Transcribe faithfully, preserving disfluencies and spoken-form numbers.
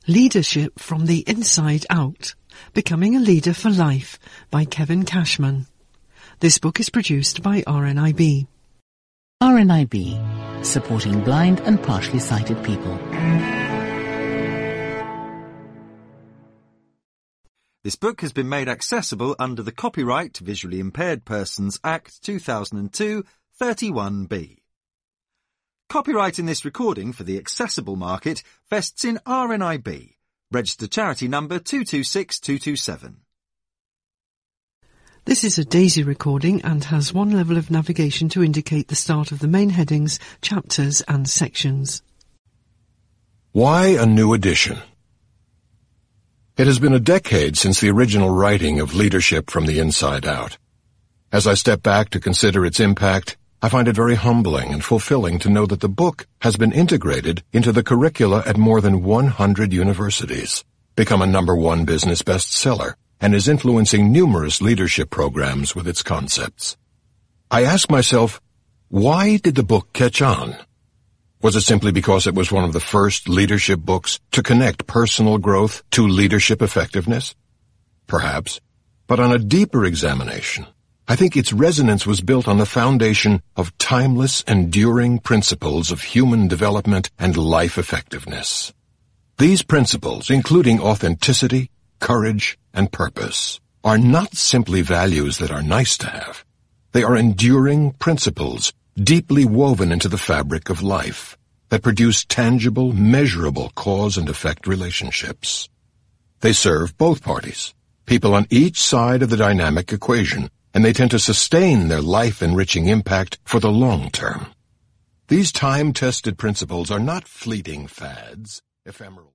Leadership from the Inside Out, Becoming a Leader for Life by Kevin Cashman. This book is produced by R N I B. R N I B, supporting blind and partially sighted people. This book has been made accessible under the Copyright Visually Impaired Persons Act two thousand two, thirty-one B. Copyright in this recording for the accessible market vests in R N I B, registered charity number two two six two two seven. This is a DAISY recording and has one level of navigation to indicate the start of the main headings, chapters and sections. Why a new edition? It has been a decade since the original writing of Leadership from the Inside Out. As I step back to consider its impact, I find it very humbling and fulfilling to know that the book has been integrated into the curricula at more than one hundred universities, become a number one business bestseller, and is influencing numerous leadership programs with its concepts. I ask myself, why did the book catch on? Was it simply because it was one of the first leadership books to connect personal growth to leadership effectiveness? Perhaps, but on a deeper examination, I think its resonance was built on the foundation of timeless, enduring principles of human development and life effectiveness. These principles, including authenticity, courage, and purpose, are not simply values that are nice to have. They are enduring principles deeply woven into the fabric of life that produce tangible, measurable cause and effect relationships. They serve both parties, people on each side of the dynamic equation, and they tend to sustain their life-enriching impact for the long term. These time-tested principles are not fleeting fads, ephemeral.